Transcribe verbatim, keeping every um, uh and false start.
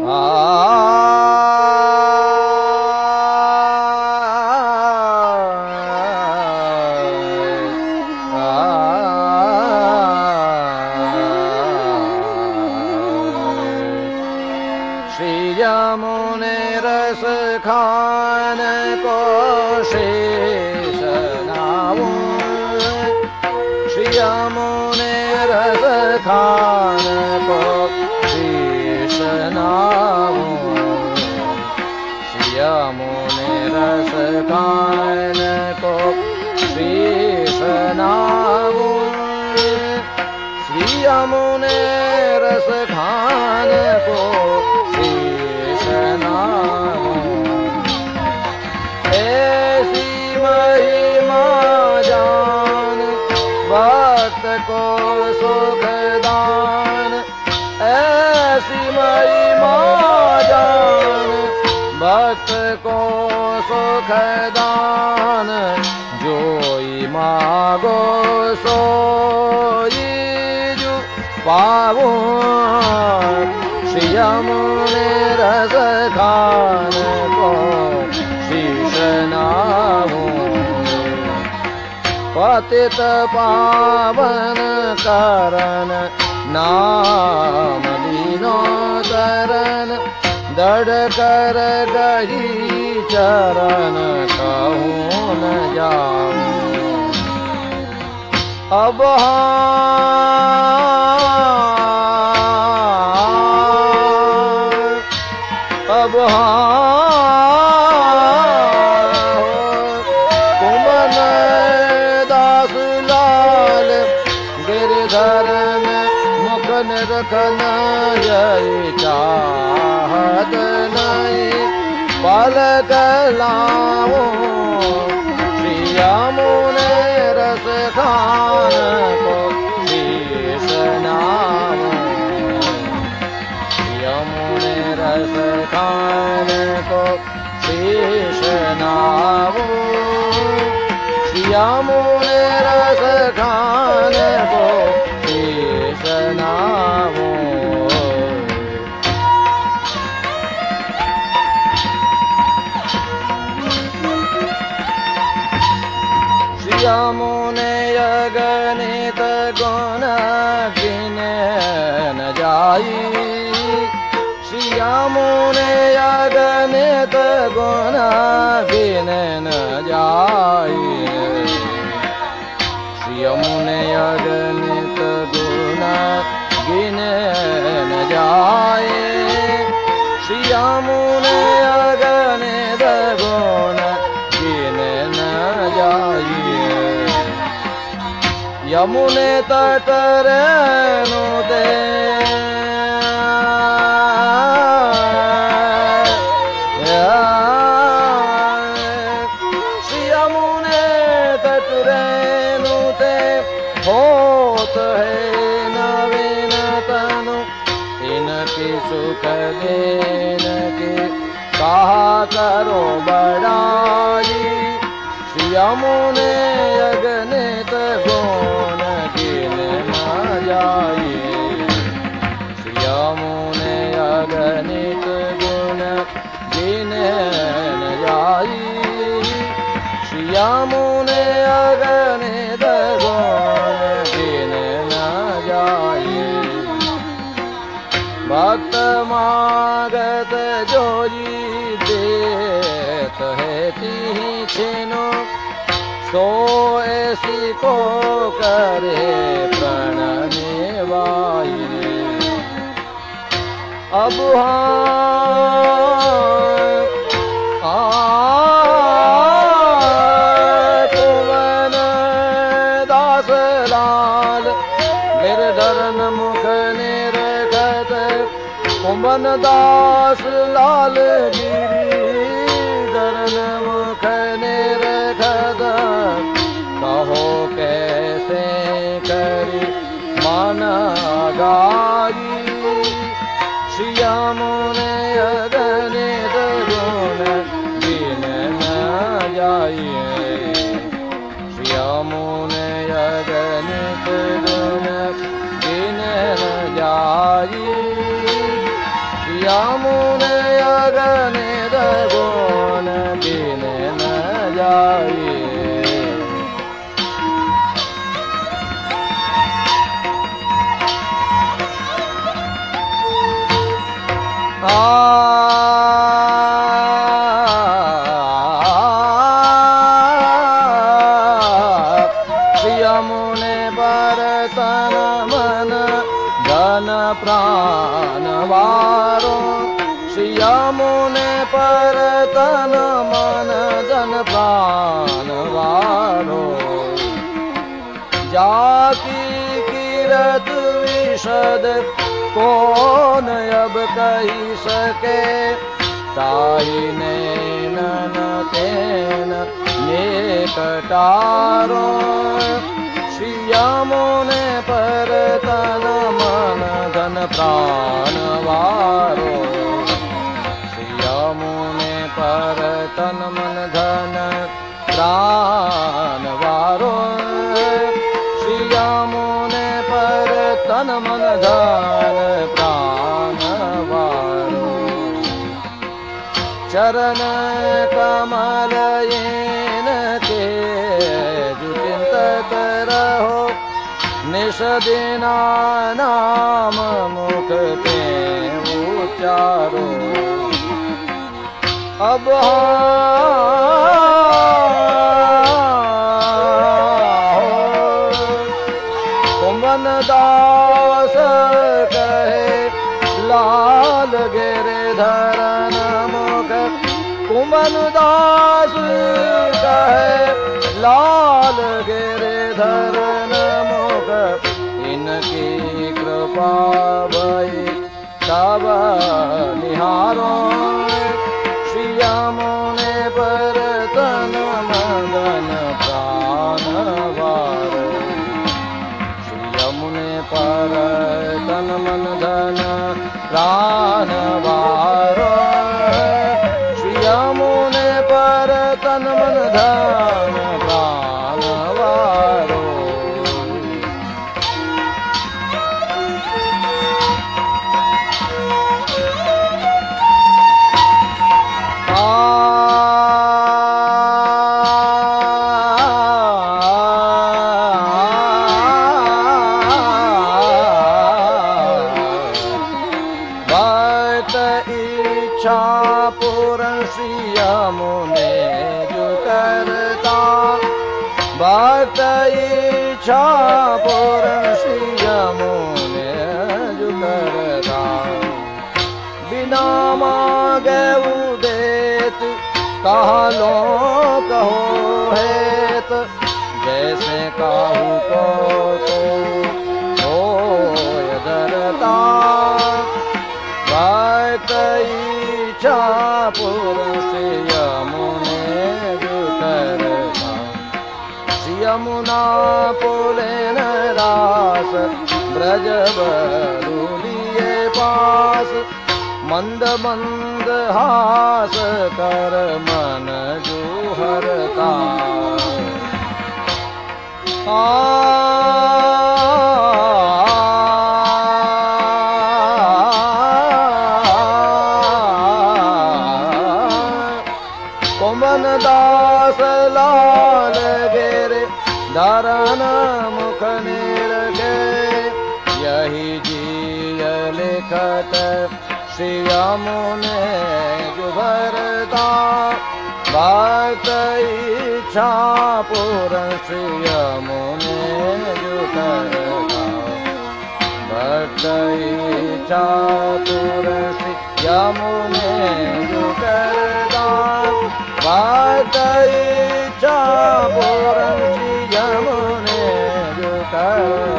श्री यमुने रस खान को शेष नाऊं, श्री यमुने रस खान को शेष नाऊं, श्री यमुने रस खान को शेष नाऊं, श्री यमुने रस खान को शेष नाऊं। ऐसी महिमा जान भक्त को सुख दान, ऐसी महिमा जान भक्त को सुख दान, जोई मागो सोई जु पाऊं, श्री यमुने रस खान को शीश नाऊं। पतित पावन करन नाम दीनो तरन, दृढ़ कर गही चरण कहूँ न जाऊं। अब अब कुमन दास लाल गिरधरन मुख निरखन यही चाहत नहीं, पलक लाऊं श्री यमुने रस खान को शीश नाऊं, यमुने रस खान को शीश नाऊं, श्री यमुने रस खान को शीश नाऊं। श्री यमुने अगणित गुण गिने न जाई, श्री यमुने अगणित गुण गिने न जाई, श्री यमुने अगणित गुण गिने न जाए, श्री यमुने अगणित गुण गिने न जाए। यमुने तट रेणुते श्री यमुने तट रेणुते होत है नवीन तनु, इनकी सुख देन की कहा करो बड़ाई, श्री यमुने अगणित गुण गिने न जाई, श्री यमुने अगणित गुण गिने न जाई, श्री यमुने अगणित गुण गिने न जाई। भक्त मागत जोई देत है तीछिनु, सो ऐसी को करे प्रणने वाई। अब कुमन दास लाल गिरधरन मुख निरखत, कुमन दास लाल गिरिधरन मुख निरखत, कहो कैसे करी मन गाई, श्री यमुने अगणित गुण गिने न जाई, श्री यमुने अगणित गुण गिने न जाई, श्री यमुने अगने गुण गिने न जाए। आ यमुने पर तन मन धन प्राण वारो। यमुने पर तन मन धन प्राण वारो। जाकी कीरत विशद कौन अब कही सके। ताही नैनन तेन नेकटारो। श्री यमुने पर तन मन धन प्राण वारो। श्री यमुने पर तन मन धन प्राण वारो। श्री यमुने पर तन मन धन प्राण वारो। चरण कमल इनके जो चिंतत रहो। निश दिना नाम मुख के उचारो। अब कुंभन दास कहे लाल गिरधरन मुख। कुंभन दास कहे लाल गिरधरन मुख। इनकी कृपा भई तब निहारो। श्री यमुने पर तन मदन प्राण वारो। श्री यमुने पर तन मन धन प्राण वारो। श्री यमुने पर तन मन धन प्राण वारो। भक्त इच्छा पूर्ण श्री यमुने जो करता। भक्त इच्छा पूर्ण श्री यमुने जो करता। बिना मांगे उदेत कहा लो कहो हेत। जैसे काहू को तो होय धरता। भक्त इच्छा पूर्ण श्री यमुने जो करता। श्री यमुना पुलेन दास ब्रज बरुलिए पास। मंद मंद हास कर मन जो हरता। आ कुंभन दास लाल गिरे धरन मुख निर्गे। यही जीय लिखत श्री यमुने जो भरता। भक्त इच्छा पूर्ण श्री यमुने जो करता। भक्त इच्छा पूर्ण श्री यमुने जो करता। भक्त इच्छा पूर्ण श्री यमुने जो करता।